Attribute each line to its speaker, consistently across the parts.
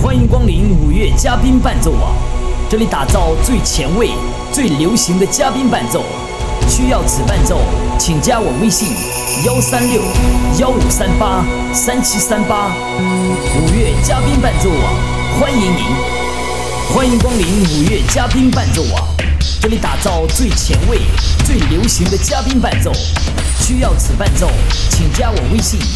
Speaker 1: 欢迎光临五月嘉宾伴奏网，这里打造最前卫、最流行的嘉宾伴奏。需要此伴奏，请加我微信136-1538-3738。五月嘉宾伴奏网，欢迎您！欢迎光临五月嘉宾伴奏网，这里打造最前卫、最流行的嘉宾伴奏。需要此伴奏，请加我微信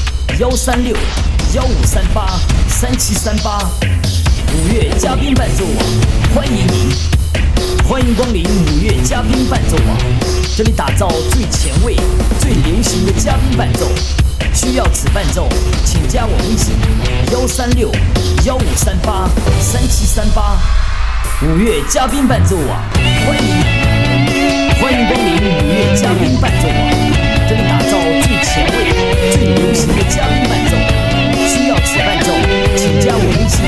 Speaker 1: 136-1538-3738。五月嘉宾伴奏网，欢迎您！欢迎光临五月嘉宾伴奏网，这里打造最前卫、最流行的嘉宾伴奏。需要此伴奏，请加我微信136-1538-3738。五月嘉宾伴奏网，欢迎您！欢迎光临五月嘉宾伴奏网，这里打造最前卫、最流行的嘉宾伴奏。需要此伴奏，请加我微信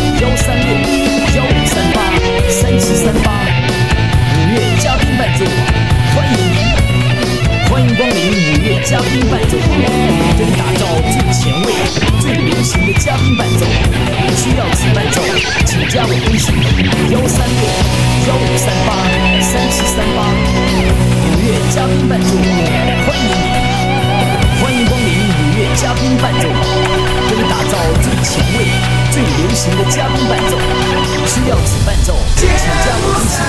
Speaker 1: 136-1538-3738。五月嘉宾伴奏网，欢迎您！欢迎光临五月嘉宾伴奏网，这里打造最前卫、最流行的嘉宾伴奏。需要此伴奏，请加我微信136-1538-3738。五月嘉宾伴奏网，欢迎您！欢迎光临五月嘉宾伴奏网，这里打造最前卫、最流行的嘉宾伴奏。需要此伴奏，请加我微信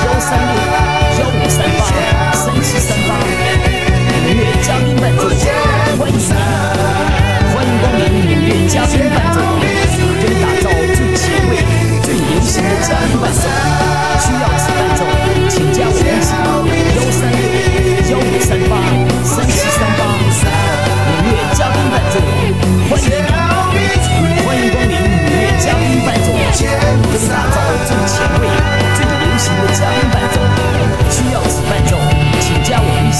Speaker 1: 136-1538-3738。五月嘉宾伴奏网，欢迎您！欢迎光临五月嘉宾伴奏网，这里打造最前卫、最流行的嘉宾伴奏。需要此伴奏，请加我微信136-1538-3738。五月嘉宾伴奏网，欢迎您！欢迎光临五月嘉宾伴奏网，这里打造最前卫、最流行的嘉宾伴奏。需要此伴奏，请加我微信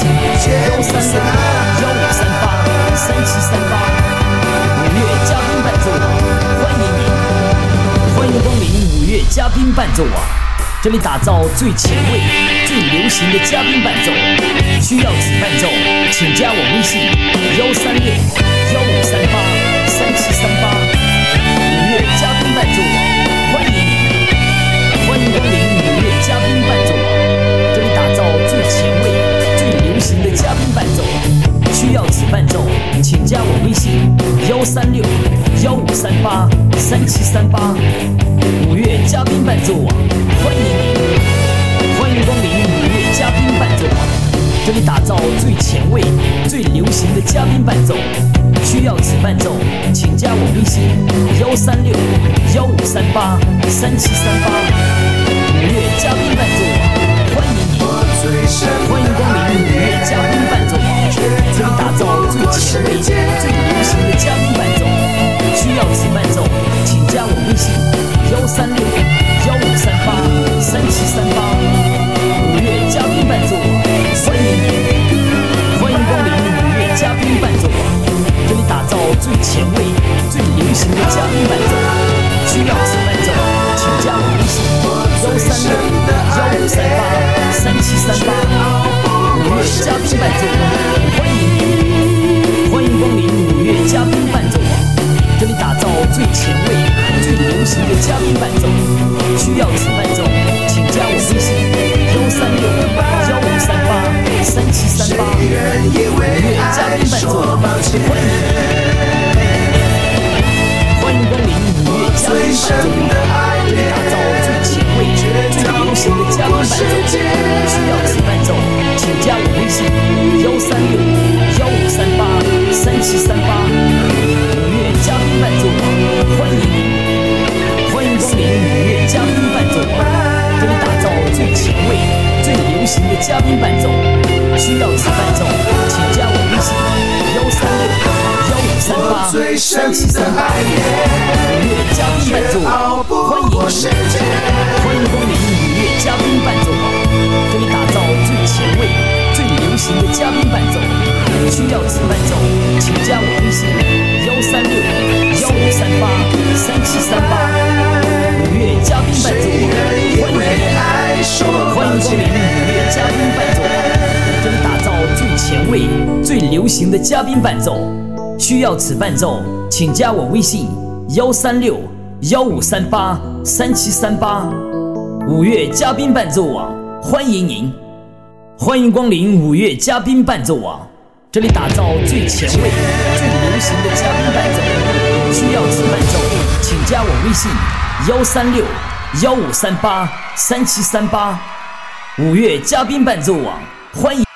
Speaker 1: 136-1538-3738。五月嘉宾伴奏网，欢迎您！欢迎光临五月嘉宾伴奏网，这里打造最前卫、最流行的嘉宾伴奏。需要此伴奏，请加我微信136-1538-3738。五月嘉宾伴奏网，欢迎您！欢迎光临五月嘉宾伴奏网，这里打造最前卫、最流行的嘉宾伴奏。需要此伴奏，请加我微信136-1538-3738。五月嘉宾伴奏网，欢迎您！欢迎光临五月嘉宾伴奏网，这里打造最前卫、最流行的嘉宾伴奏。需要此伴奏，请加我微信136-1538-3738。五月嘉宾伴奏网，欢迎您！欢迎光临五月嘉宾伴奏网，这里打造最前卫、最流行的嘉宾伴奏。需要此伴奏，请加我微信136-1538-3738。五月嘉宾伴奏网，欢迎您！欢迎光临五月嘉宾伴奏网，这里打造最前卫、最流行的嘉宾伴奏。需要此伴奏，请加我微信136-1538-3738。五月嘉宾伴奏网，欢迎您！欢迎光临五月嘉宾伴奏网，这里打造最前卫、最流行的嘉宾伴奏。需要此伴奏，请加我微信136-1538-3738。五月嘉宾伴奏网，欢迎您！欢迎光临五月嘉宾伴奏网，这里打造最前卫、最流行的嘉宾伴奏。需要此伴奏，请加我微信136-1538-3738。五月嘉宾伴奏网，欢迎您！欢迎光临五月嘉宾伴奏网，这里打造最前卫、最流行的嘉宾伴奏。需要此伴奏，请加我微信136-1538-3738。五月嘉宾伴奏网，欢迎您！欢迎光临五月嘉宾伴奏网，这里打造最前卫、最流行的嘉宾伴奏。需要此伴奏，请加我微信136-1538-3738。五月嘉宾伴奏网，欢迎您！欢迎光临五月嘉宾伴奏网，这里打造最前卫、最流行的嘉宾伴奏。需要此伴奏，请加我微信 15383738，5月嘉宾伴奏网欢迎您，欢迎光临5月嘉宾伴奏网，这里打造最前卫、最流行的嘉宾伴奏。需要此伴奏，请加我微信13615383738，5月嘉宾伴奏网欢迎。